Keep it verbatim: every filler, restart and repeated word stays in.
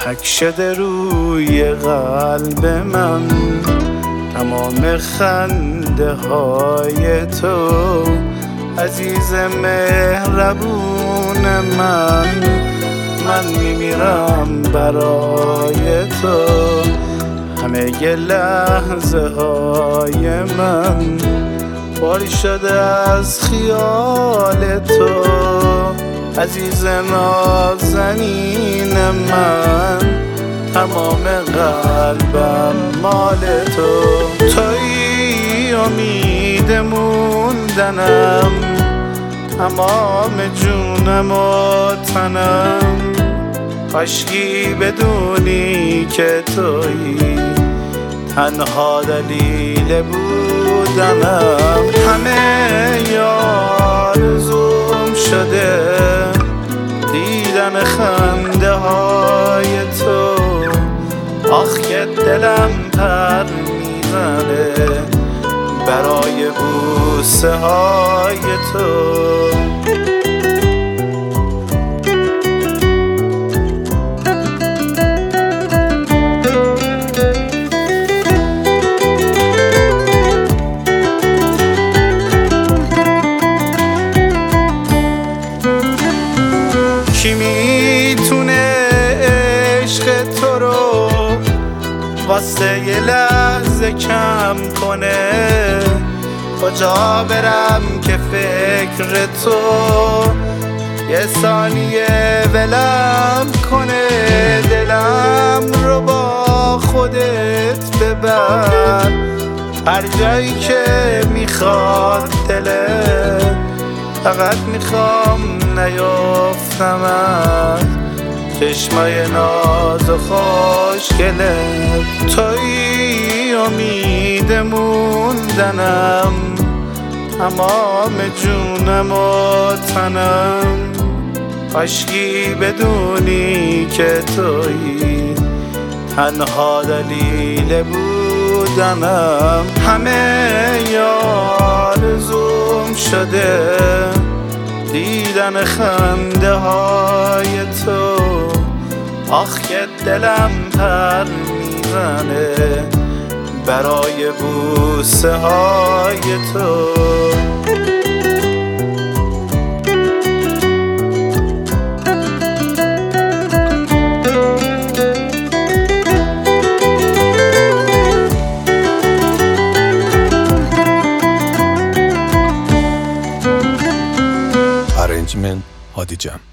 حک شده روی قلب من تمام خنده های تو، عزیز مهربون من. من میمیرم برای تو، همه لحظه های من باری شده از خیال تو، عزیز نازنین من. تمام قلبم مال تو، تویی امید موندنم، تمام جونم و تنم. کاشکی بدونی که تویی تنها دلیل بودنم. همه آرزوم شده دیدن خنده های تو، آخ که دلم پر میزنه برای بوسه های تو. کی میتونه عشق تو رو واسه یه لحظه کم کنه؟ کجا برم که فکر تو یه ثانیه ولم کنه؟ دلم رو با خودت ببر هر جایی که میخواد دلت، فقط میخوام نیفتمت چشمای ناز و خوشگلت. تویی امید موندنم، تمام جونم و تنم. کاشکی بدونی که تویی تنها دلیل بودنم. همه آرزوم شده دیدن خنده های تو، آخ که دلم پر میزنه برای بوسه های تو. Arrangement هادی جان.